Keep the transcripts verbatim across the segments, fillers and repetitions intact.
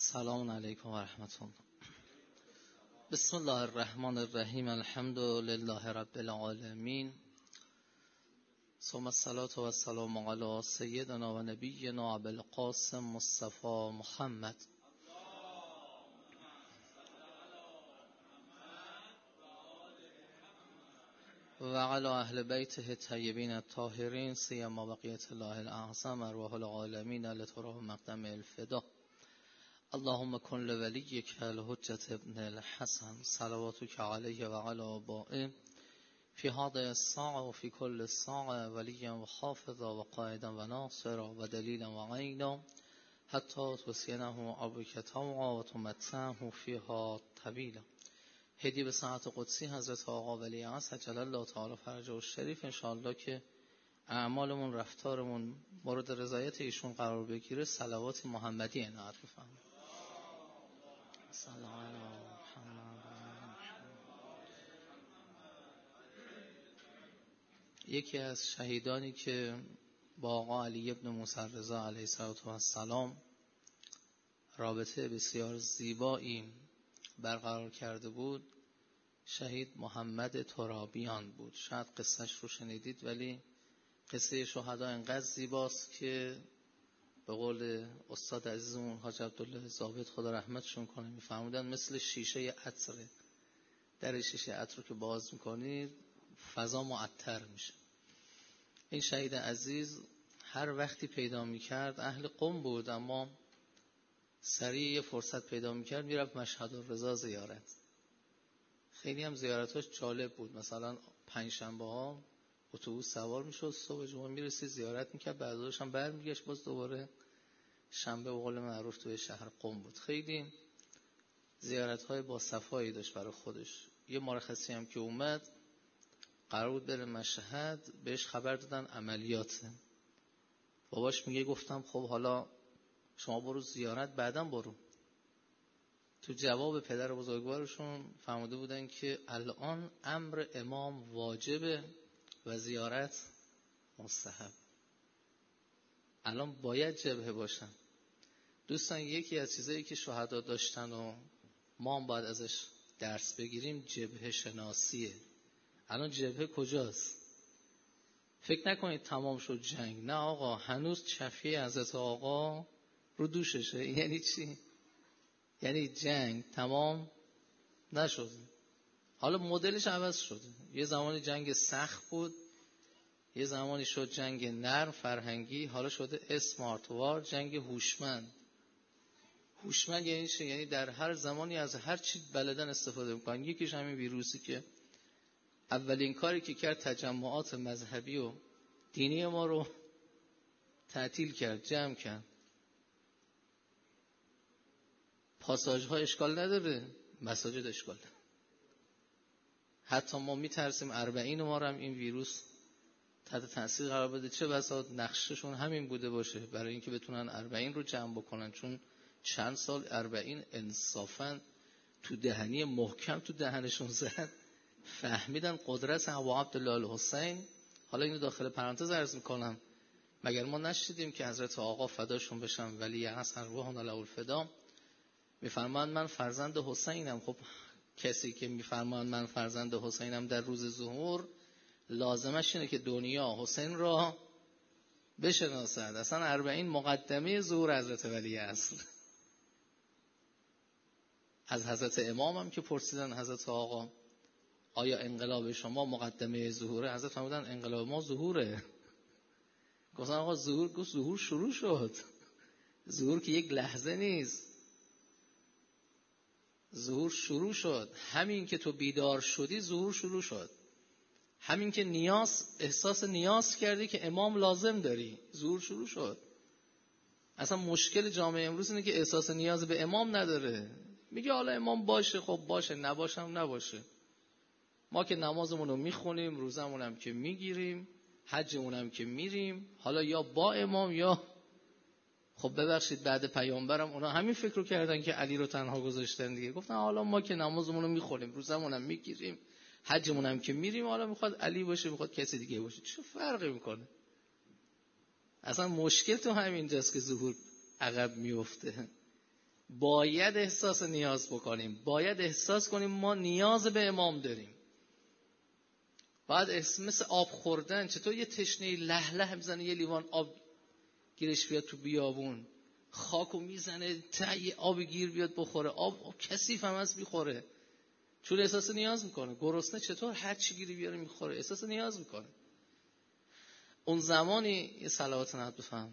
سلام علیکم و رحمت الله. بسم الله الرحمن الرحیم. الحمد لله رب العالمین. ثم الصلاة و السلام علی سیدنا و نبینا ابی القاسم مصطفی محمد و علی اهل بیته الطیبین الطاهرین سیما بقیة الله الاعظم ارواح العالمین لتراه مقدم الفدا. اللهم کن لولیک الحجة ابن الحسن صلواتک علیه و علی آبائه فی هذه الساعة و فی کل ساعة ولیا و حافظا و قائدا و ناصرا و دلیلا و عینا حتی تسینه ابوک طوعا و تمتعه فیها طویلا. هدیه به ساعت قدسی حضرت آقا ولی عصر عجل الله تعالی فرجه الشریف. انشاءالله که اعمالمون رفتارمون مورد رضایت ایشون قرار بگیره. صلوات محمدی عنایت بفرمایید. سلام علی محمد. یکی از شهیدانی که با آقا علی ابن موسی رضا علیه السلام رابطه بسیار زیبایی برقرار کرده بود، شهید محمد ترابیان بود. شاید قصهش رو شنیدید، ولی قصه شهدا انقدر زیباست که به قول استاد عزیزمون حاج عبدالله ضابط خدا رحمتشون کنه میفرمودن مثل شیشه عطره. در شیشه عطر رو که باز میکنید فضا معطر میشه. این شهید عزیز هر وقتی پیدا میکرد، اهل قم بود اما سریع یه فرصت پیدا میکرد میرفت مشهد الرضا زیارت. خیلی هم زیارتاش جالب بود. مثلا پنج شنبه ها اتوبوس سوار میشد، صبح جمعه میرسید زیارت میکرد، بعدش هم برمیگشت باز دوباره شنبه به قول معروف توی شهر قم بود. خیلی زیارت های با صفایی داشت برای خودش. یه مرخصی هم که اومد قرار بود بره مشهد، بهش خبر دادن عملیاته. باباش میگه گفتم خب حالا شما برو زیارت بعداً برو. تو جواب پدر بزرگوارشون فرموده بودن که الان امر امام واجبه و زیارت مستحب. الان باید جبهه باشن. دوستان یکی از چیزایی که شهدا داشتن و ما هم باید ازش درس بگیریم جبهه شناسیه. الان جبهه کجاست؟ فکر نکنید تمام شد جنگ. نه آقا، هنوز چفیه حضرت آقا رو دوششه. یعنی چی؟ یعنی جنگ تمام نشده. حالا مدلش عوض شده. یه زمانی جنگ سخت بود، یه زمانی شد جنگ نرم فرهنگی، حالا شده اسمارت وار، جنگ هوشمند. هوشمند یعنی چی؟ یعنی در هر زمانی از هر چی بلدن استفاده میکنن. یکیش همین ویروسی که اولین کاری که کرد تجمعات مذهبی و دینی ما رو تعطیل کرد، جمع کرد. پاساژ ها اشکال نداره، مساجد اشکال داره. حتی ما میترسیم اربعین ما رو هم این ویروس تحت تاثیر قرار بده. چه بسا نقششون همین بوده باشه برای اینکه بتونن اربعین رو جمع بکنن. چون چند سال اربعین انصافا تو دهنی محکم تو دهنشون زد، فهمیدن قدرت ابو عبدالله الحسین. حالا اینو داخل پرانتز عرض میکنم، مگر ما نشدیدیم که حضرت آقا فداشون بشن ولی عصر روحنا له الفدا میفرمان من فرزند حسینم. خب کسی که میفرمان من فرزند حسینم در روز ظهور لازمش اینه که دنیا حسین را بشناسد. اصلا اربعین مقدمه ظهور حضرت ولی اصل. از حضرت امام هم که پرسیدن حضرت آقا آیا انقلاب شما مقدمه ظهوره؟ حضرت فرمودن انقلاب ما ظهوره. گفتن آقا ظهور؟ گفت ظهور شروع شد. ظهور که یک لحظه نیست، ظهور شروع شد. همین که تو بیدار شدی ظهور شروع شد. همین که نیاز احساس نیاز کردی که امام لازم داری، ظهور شروع شد. اصلا مشکل جامعه امروز اینه که احساس نیاز به امام نداره. میگه حالا امام باشه، خب باشه، نباشم نباشه. ما که نمازمون رو میخونیم، روزمون هم که میگیریم، حجمون هم که میریم، حالا یا با امام یا خب ببخشید بعد پیامبرم اونا همین فکر رو کردن که علی رو تنها گذاشتن دیگه. گفتن حالا ما که نمازمون رو میخونیم، روزمون هم میگیریم، حجمون هم که میریم، حالا میخواد علی باشه میخواد کسی دیگه باشه، چه فرقی میکنه؟ اصلا مشکل تو همینجاست که ظهور عقب میفته. باید احساس نیاز بکنیم، باید احساس کنیم ما نیاز به امام داریم. بعد مثل آب خوردن، چطور یه تشنه له له میزنه یه لیوان آب گیرش بیاد تو بیابون، خاکو میزنه تا یه آب گیر بیاد بخوره، آب, آب کثیف هم از میخوره چون احساس نیاز میکنه. گرسنه چطور هر چی گیری بیاره میخوره، احساس نیاز میکنه. اون زمانی یه صلوات نعت بفهم.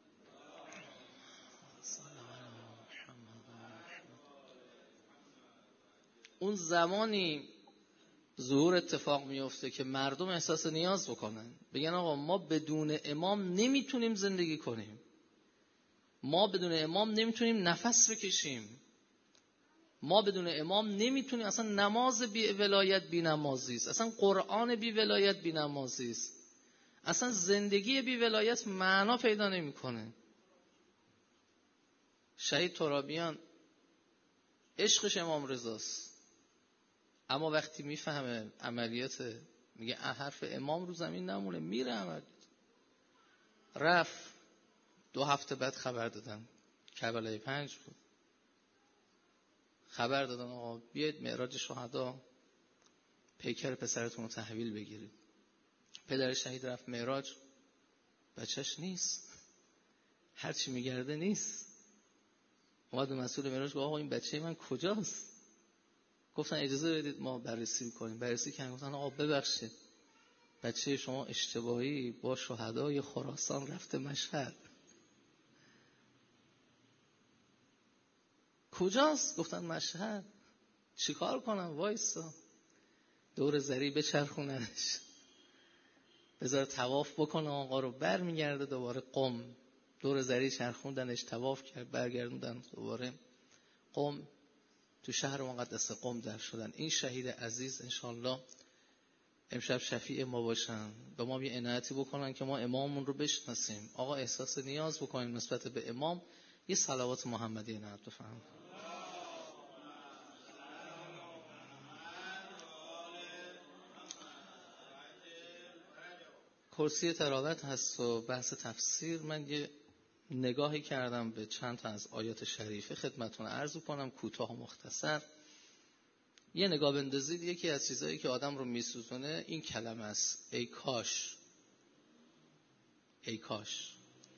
اون زمانی ظهور اتفاق میفته که مردم احساس نیاز بکنن، بگن آقا ما بدون امام نمیتونیم زندگی کنیم، ما بدون امام نمیتونیم نفس بکشیم، ما بدون امام نمیتونیم. اصلا نماز بی ولایت بی نمازی است، اصلا قرآن بی ولایت بی نمازی است، اصلا زندگی بی ولایت معنا پیدا نمیکنه. شهید ترابیان عشقش امام رضاست، اما وقتی میفهمه عملیات، میگه حرف امام رو زمین نمونه، میره عملیات. رفت دو هفته بعد خبر دادن، کربلای پنج بود، خبر دادن آقا بیاید معراج شهدا پیکر پسرتون رو تحویل بگیرید. پدر شهید رفت معراج، بچهش نیست، هرچی میگرده نیست. اومد به مسئول معراج گفت آقا این بچه من کجاست؟ گفتن اجازه بدید ما بررسی کنیم. بررسی کردن، گفتن آقا ببخشید بچه شما اشتباهی با شهدای خراسان رفته مشهد. کجاست؟ گفتن مشهد. چیکار کنم؟ وایسا دور زری بچرخوننش، بذار طواف بکنه آقا رو، بر میگرده دوباره قم. دور زری چرخوندنش، طواف کرد، برگردوندن دوباره قم. تو شهر مقدس قم در شدن. این شهید عزیز انشالله امشب شفیع ما باشن، به ما یه عنایتی بکنن که ما اماممون رو بشناسیم. آقا احساس نیاز بکنیم نسبت به امام. یه صلوات محمدی عنایت بفرمایید. کرسی تلاوت هست و بحث تفسیر. من یه نگاهی کردم به چند تا از آیات شریفه خدمتتون عرض کنم، کوتاه و مختصر. یه نگاه بندازید. یکی از چیزایی که آدم رو میسوزونه این کلمه است، ای کاش. ای کاش.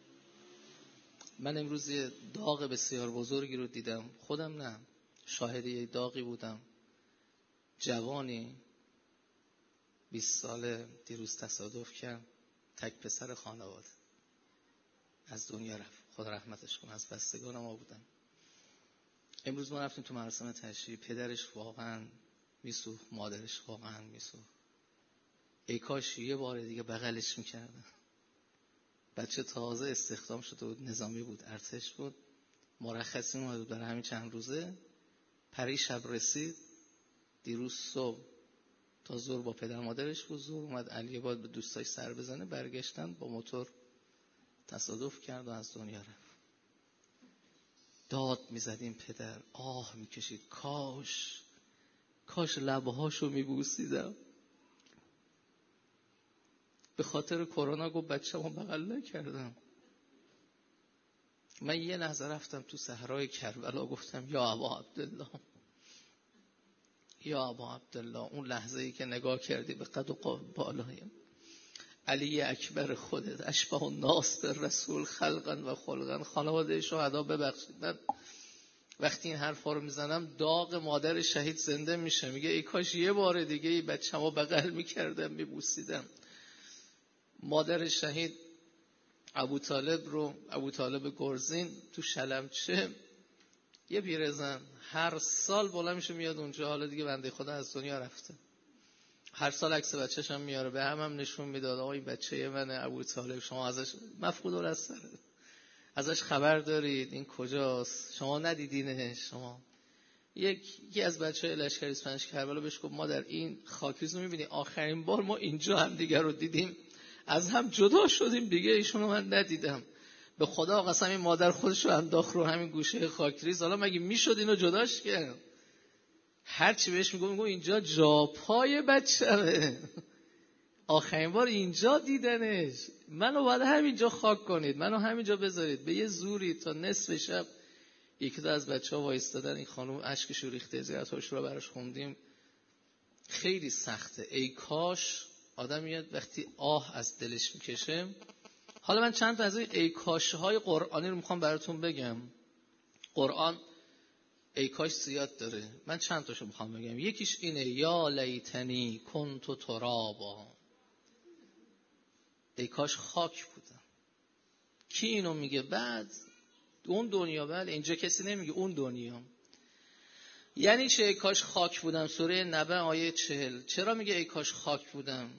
من امروز یه داغ بسیار بزرگی رو دیدم، خودم نه، شاهد یه داغی بودم. جوانی بیست ساله دیروز تصادف کرد، تک پسر خانواده، از دنیا رفت، خدا رحمتش کنه. از بستگان ما بودن. امروز ما رفتیم تو مراسم تشییع، پدرش واقعا میسوخت، مادرش واقعا میسوخت. ای کاش یه بار دیگه بغلش میکردن. بچه تازه استخدام شده بود، نظامی بود، ارتش بود، مرخصی اومده بود برای همین چند روزه. پری شب رسید، دیروز صبح تا ظهر با پدر مادرش بود، ظهر اومد علی باد به دوستاش سر بزنه، برگشتن با موتور تصادف کرد و از دنیا رفت. داد میزد این پدر، آه میکشید، کاش کاش لبهاشو میبوسیدم. به خاطر کرونا گفت بچه‌مو بغل نکردم. من یه لحظه رفتم تو صحرای کربلا، گفتم یا ابا عبدالله، یا ابا عبدالله. اون لحظه ای که نگاه کردی به قد و قامت بالایم، علی اکبر خودت، اشبه الناس به رسول خلقا و خلقا. خانواده شهدا ببخشید، من وقتی این حرفا رو میزنم داغ مادر شهید زنده میشه. میگه ای کاش یه بار دیگه ای بچه‌مو بغل میکردم، میبوسیدم. مادر شهید ابو طالب رو، ابو طالب گرزین تو شلمچه، یه پیرزن هر سال بالا میشه میاد اونجا. حالا دیگه بنده خدا از دنیا رفته، هر سال عکس بچه‌ش هم میاره، به هم هم نشون میداد آقا این بچه منه ابو طالب، شما ازش مفقود البصر، ازش خبر دارید، این کجاست، شما ندیدینش. شما یکی از بچه‌های لشکر اسپانیش کربلا بهش گفت ما در این خاکریز رو می‌بینی، آخرین بار ما اینجا هم دیگه رو دیدیم، از هم جدا شدیم دیگه، ایشونو من ندیدم. به خدا قسم این مادر خودش رو انداخت رو همین گوشه خاکریز. حالا مگه میشد اینو جداش کرد؟ هر چی بهش میگم میگم اینجا جاپای بچه‌مه، آخرین بار اینجا دیدنش، منو باید همینجا خاک کنید، منو همینجا بذارید. به یه زوری تا نصف شب یکی دو از بچه‌ها وایستادن، این خانم اشکش ریخته، زیارت‌هاش رو براش خوندیم. خیلی سخته. ای کاش آدم میاد وقتی آه از دلش میکشه. حالا من چند تا از این ای کاش های قرآنی رو میخوام براتون بگم. قرآن ای کاش زیاد داره، من چند تاشو میخوام بگم. یکیش اینه یا لیتنی کنت ترابا، ای کاش خاک بودم. کی اینو میگه؟ بعد اون دنیا. بله اینجا کسی نمیگه، اون دنیا. یعنی چه ای کاش خاک بودم؟ سوره نبأ آیه چهل. چرا میگه ای کاش خاک بودم؟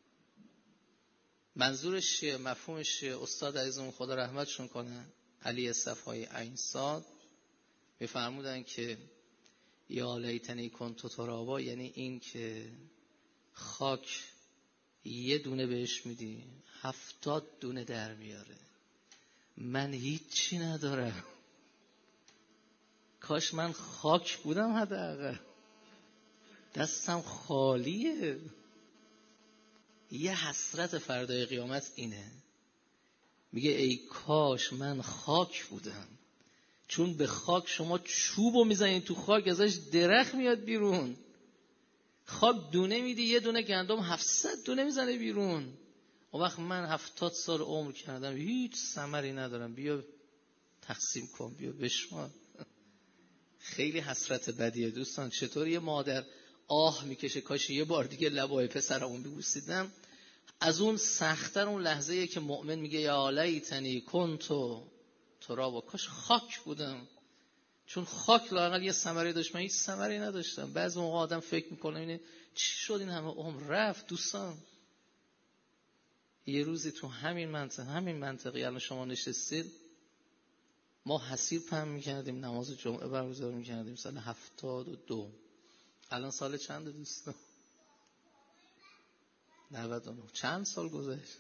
منظورش چیه؟ مفهومش چیه؟ استاد عزیزمون خدا رحمتشون کنه علی صفای عین صاد میفرمودن که یا لیتنی کنت ترابا، یعنی این که خاک یه دونه بهش میدی هفتاد دونه در میاره، من هیچی ندارم، کاش من خاک بودم، حداقل دستم خالیه. یه حسرت فردای قیامت اینه، میگه ای کاش من خاک بودم. چون به خاک شما چوبو میزنید تو خاک، ازش درخت میاد بیرون. خاک دونه میدی، یه دونه گندم هفتصد دونه میزنه بیرون. اون وقت من هفتاد سال عمر کردم هیچ ثمری ندارم، بیا تقسیم کن، بیا بشمار. خیلی حسرت بدیه دوستان. چطور یه مادر آه میکشه کاش یه بار دیگه لبای پسرمون ببوسیدم. از اون سخت‌تر اون لحظه‌ایه که مؤمن میگه یا لیتنی کنتو ترابا، کاش خاک بودم. چون خاک لااقل یه ثمری داشت، من هیچ ثمری نداشتم. بعضی موقع آدم فکر میکنه اینه چی شد این همه عمر رفت. دوستان یه روزی تو همین منطقه همین منطقه الان شما نشستید، ما حسیر پهن میکردیم، نماز جمعه برگزار میکردیم سال هفتاد و دو. الان سال چند دوستان؟ نود و نه. چند سال گذشت.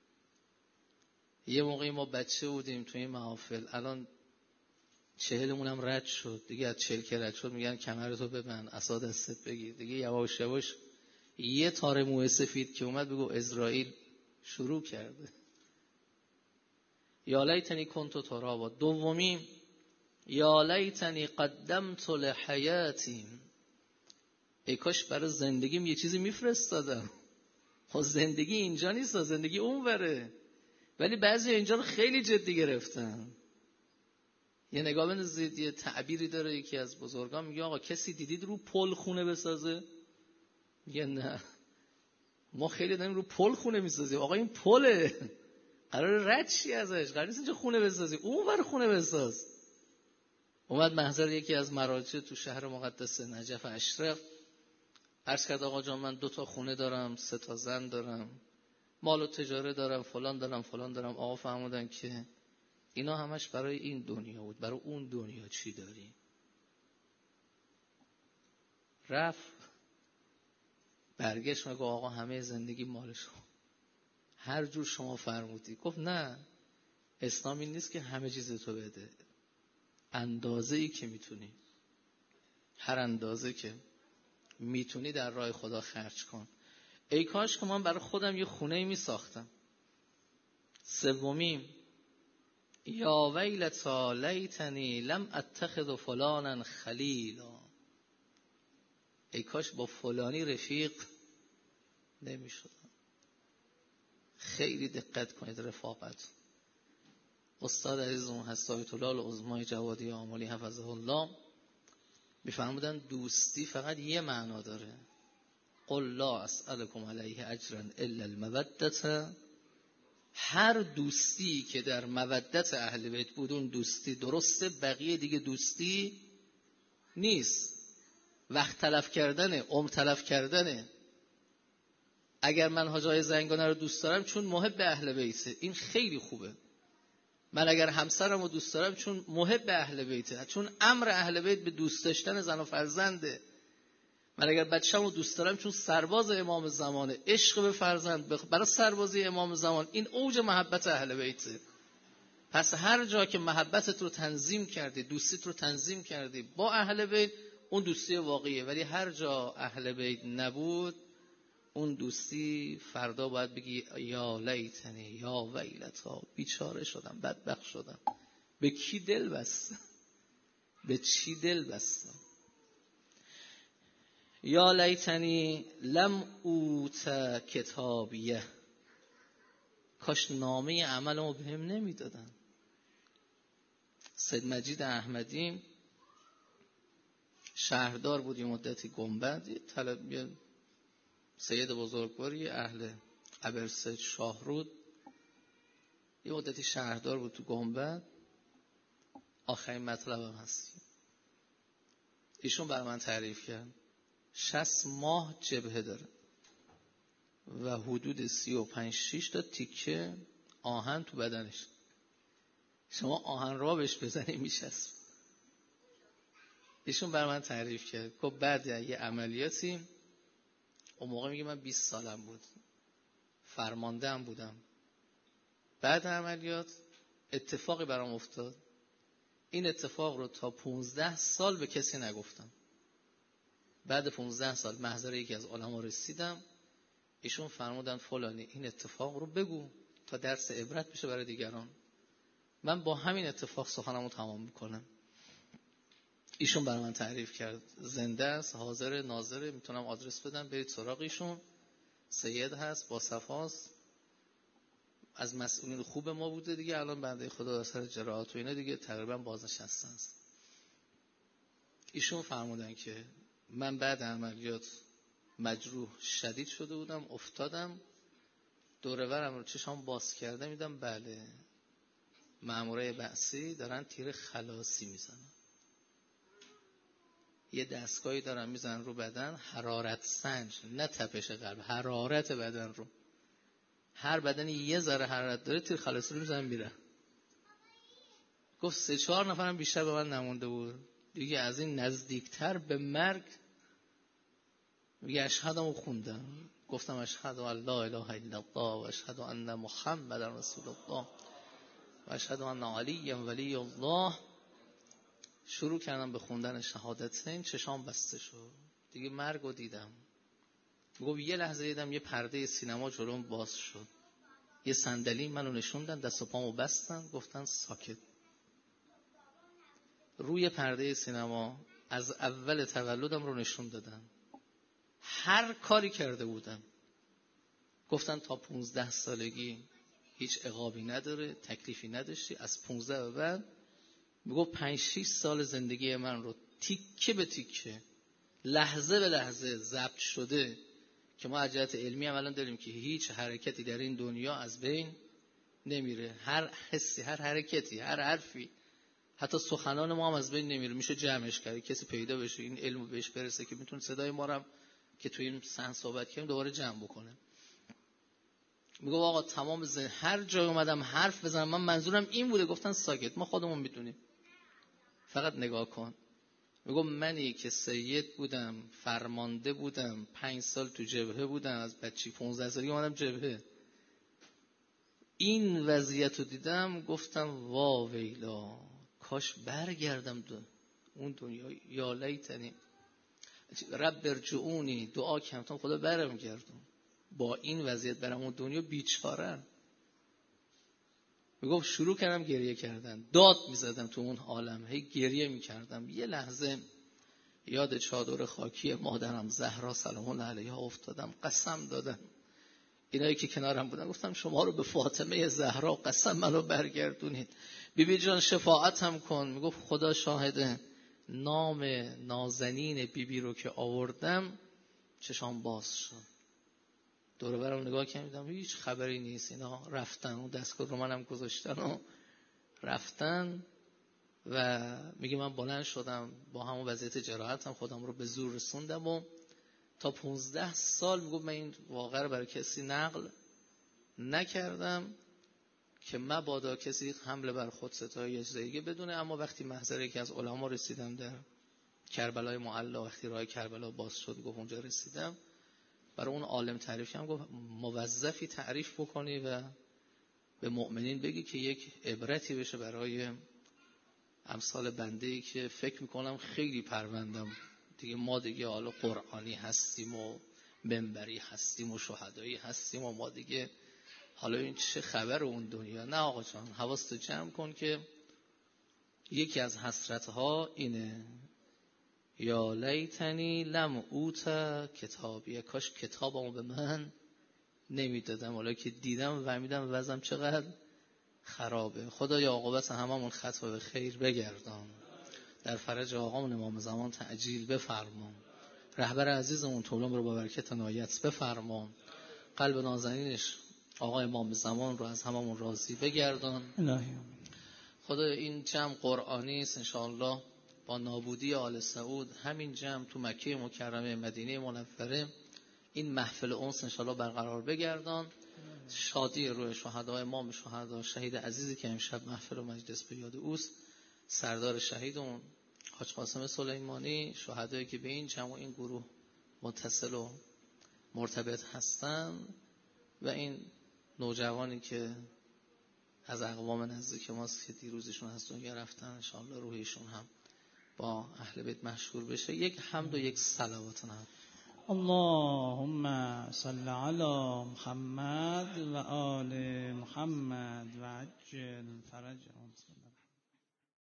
یه موقعی ما بچه بودیم توی این محافل، الان چهلمون هم رد شد دیگه. از چهل که رد شد میگن کمرتو ببند، عصا دستت بگیر دیگه. یواش یواش یه تار موی سفید که اومد بگو اسرائیل شروع کرده. یا لیتنی کنت ترابا. دومی یا لیتنی قدمت لحیاتی، ای کاش برای زندگیم یه چیزی میفرستادم. خب زندگی اینجا نیست، زندگی اون وره. ولی بعضی اینجا رو خیلی جدی گرفتن. یه نگاه بندازید، یه تعبیری داره یکی از بزرگان، میگه آقا کسی دیدید رو پل خونه بسازه؟ میگه نه، ما خیلی داریم رو پل خونه میسازیم. آقا این پله، قرار رد شی ازش، قرار نیست اینجا خونه بسازی، اون ور خونه بساز. اومد محضر یکی از مراجع تو شهر مقدس نجف اشرف، عرض کرد آقا جان من دو تا خونه دارم، سه تا زن دارم، مال و تجاره دارم، فلان دارم فلان دارم. آقا فهمودن که اینا همش برای این دنیا بود، برای اون دنیا چی داری؟ رفت برگشت میگه آقا همه زندگی مال شما، هر جور شما فرمودی. گفت نه، اسلام این نیست که همه چیز تو بده، اندازه ای که میتونی، هر اندازه که میتونی در راه خدا خرج کن. ای کاش که من برای خودم یه خونه می ساختم. سومی یا ویلتا لیتنی لم اتخذ فلانا خلیلا، ای کاش با فلانی رفیق نمی شدم. خیلی دقت کنید رفاقت. استاد عزیزمون حضرت آیت الله العظمای جوادی آملی حفظه الله میفرمودن دوستی فقط یه معنا داره، قل لا اسألكم علیه اجرا الا المودة. هر دوستی که در مودت اهل بیت بود اون دوستی درسته، بقیه دیگه دوستی نیست. وقت تلف کردنه، عمر تلف کردنه. اگر من حاج آقای زنگانه رو دوست دارم چون محب اهل بیته، این خیلی خوبه. من اگر همسرم رو دوست دارم چون محب اهل بیته، چون امر اهل بیت به دوست داشتن زن و فرزنده. من اگر بچه‌مو رو دوست دارم چون سرباز امام زمانه، عشق به فرزند برای سربازی امام زمان، این اوج محبت اهل بیته. پس هر جا که محبتت رو تنظیم کردی، دوستیت رو تنظیم کردی با اهل بیت، اون دوستی واقعیه. ولی هر جا اهل بیت نبود اون دوستی فردا باید بگی یا لیتنی یا ویلتا، بیچاره شدم، بدبخت شدم. به کی دل بستم؟ به چی دل بستم؟ یا لیتنی لم اوت کتابیه، کاش نامه عملمو بهم نمیدادن. سید مجید احمدی شهردار بود یه مدتی گنبد، یه طلب یه سید بزرگواری اهل ابرسه شاهرود، یه مدتی شهردار بود تو گنبد. آخرین مطلبم هست، ایشون برای من تعریف کرد شصت ماه جبهه داره و حدود سی و پنج شیش تا تیکه آهن تو بدنش. شما آهن را بهش بزنی میشست. ایشون برای من تعریف کرد که بعد یه عملیاتی، اون موقع میگه من بیست سالم بود، فرمانده هم بودم، بعد عملیات اتفاقی برام افتاد، این اتفاق رو تا پونزده سال به کسی نگفتم. بعد پونزده سال محضر یکی از علما رسیدم، ایشون فرمودن فلانی این اتفاق رو بگو تا درس عبرت بشه برای دیگران. من با همین اتفاق سخنمو تمام میکنم. ایشون برای من تعریف کرد، زنده است، حاضر ناظره، میتونم آدرس بدم برید سراغ ایشون. سید هست، با صفاست، از مسئولین خوب ما بوده دیگه، الان بنده خدا اثر جراحات و اینا دیگه تقریبا بازنشسته است. ایشون فرمودن که من بعد عملیات مجروح شدید شده بودم، افتادم، دور و برم رو چشام باز کرده میدم بله مامورای بعثی دارن تیر خلاصی میزنن، یه دستگاهی دارن میزنن رو بدن، حرارت سنج، نه تپش قلب، حرارت بدن رو، هر بدنی یه ذره حرارت داره تیر خلاصی رو میزنن میره. گفت سه چهار نفرم بیشتر به من نمونده بود دیگه، از این نزدیکتر به مرگ میگه اشهدمو خوندم، گفتم اشهد ان لا اله الا الله و اشهد ان محمد رسول الله و اشهد ان علی ولی الله. شروع کردم به خوندن شهادتین، چشام بسته شد دیگه، مرگو دیدم. گفت یه لحظه دیدم یه پرده سینما جلوم باز شد، یه صندلی منو نشوندن، دست و پامو بستن، گفتن ساکت. روی پرده سینما از اول تولدم رو نشون دادن، هر کاری کرده بودم. گفتن تا پونزده سالگی هیچ عقابی نداره، تکلیفی نداشتی، از پونزده به بعد میگو پنج شیش سال زندگی من رو تیکه به تیکه، لحظه به لحظه ضبط شده که ما از جهت علمی هم الان داریم که هیچ حرکتی در این دنیا از بین نمیره، هر حسی، هر حرکتی، هر حرفی، حتی سخنان ما هم از بین نمیره، میشه جمعش کرد، کسی پیدا بشه این علمو بهش برسه که میتونه صدای ما رو که توی این سن صحبت کردیم دوباره جمع بکنه. میگه آقا تمام زن... هر جای اومدم حرف بزنم من منظورم این بوده، گفتن ساکت، ما خودمون میدونیم، فقط نگاه کن. میگم منی که سید بودم، فرمانده بودم، پنج سال تو جبهه بودم، از بچی پونزده سالگی اومدم جبهه، این وضعیت رو دیدم، گفتم وا ویلا کاش برگردم دو اون دنیا، یا لیتنی رب ارجعونی، دعا کردم خدا برم گردم، با این وضعیت برم اون دنیا بیچاره. میگم شروع کردم گریه کردن، داد میزدم تو اون عالم، هی گریه میکردم. یه لحظه یاد چادر خاکی مادرم زهرا سلام الله علیها افتادم، قسم دادم، اینایی که کنارم بودن گفتم شما رو به فاطمه زهرا قسم منو برگردونید، بیبی بی جان شفاعت هم کن. میگفت خدا شاهده، نام نازنین بیبی بی رو که آوردم چشام باز شد، دور و برم نگاه کردم هیچ خبری نیست، اینا رفتن، اون دستگاه رو منم گذاشتن و رفتن. و میگه من بلند شدم با همون وضعیت جراحتم خودم رو به زور رسوندم و تا پونزده سال میگم من این واقعه رو برای کسی نقل نکردم که مبادا کسی حمله بر خود ستای اجزاییه بدونه. اما وقتی محضر یکی از علما رسیدم در کربلای معلا، وقتی راه کربلا باز شد گفت اونجا رسیدم، برای اون عالم تعریف کردم، گفت موظفی تعریف بکنی و به مؤمنین بگی که یک عبرتی بشه برای امثال بنده‌ای که فکر میکنم خیلی پروندم دیگه، ما دیگه حالا قرآنی هستیم و منبری هستیم و شهدایی هستیم و ما دیگه حالا این چه خبر اون دنیا. نه آقا جان، حواستو جمع کن که یکی از حسرت‌ها اینه، یا لیتنی لم اوت کتابی، کاش کتابمو به من نمیدادم، حالا که دیدم و فهمیدم وضعم چقدر خرابه. خدایا عاقبت هممون خطا به خیر بگردان، در فرج آقامون امام زمان تعجیل بفرما، رهبر عزیزمون طولان رو با برکت عنایت بفرما، قلب نازنینش آقا امام زمان رو از هممون راضی بگردان. الهی خدایا این جمع قرآنی است انشاءالله با نابودی آل سعود، همین جمع تو مکه مکرمه مدینه منوره این محفل انس انشاءالله برقرار بگردان. شادی روح شهدا، امام شهدا، شهید عزیزی که امشب محفل و مجلس به یاد اوست، سردار شهیدمون حاج قاسم سلیمانی، شهدایی که به این جمع و این گروه متصل و مرتبط هستن، و این نوجوانی که از اقوام نزدیک ماست که دیروزشون از دنیا رفتن، انشاءالله روحشون هم با اهل بیت مشهور بشه. یک حمد و یک صلوات هم. اللهم صل علی محمد و آل محمد و عجل فرجهم.